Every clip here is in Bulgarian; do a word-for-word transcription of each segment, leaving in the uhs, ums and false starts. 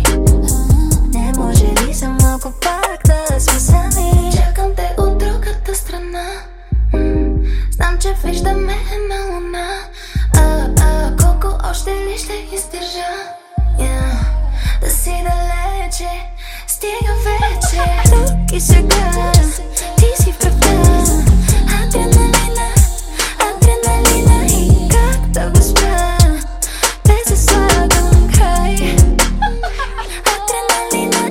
Не може ли за малко пак да сме сами? Чакам те от другата страна. Знам, че виждаме една луна. А, а, колко още ли ще издържа? Yeah. Да си далече, стига вече. Тук и сега, ти си в кръвта. Адреналина, адреналина. И как да го спра, без да слагам край. Адреналина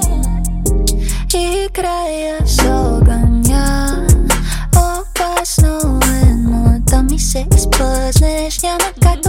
и края с огъня. Опасно е, но да ми се изпъзнеш. Няма как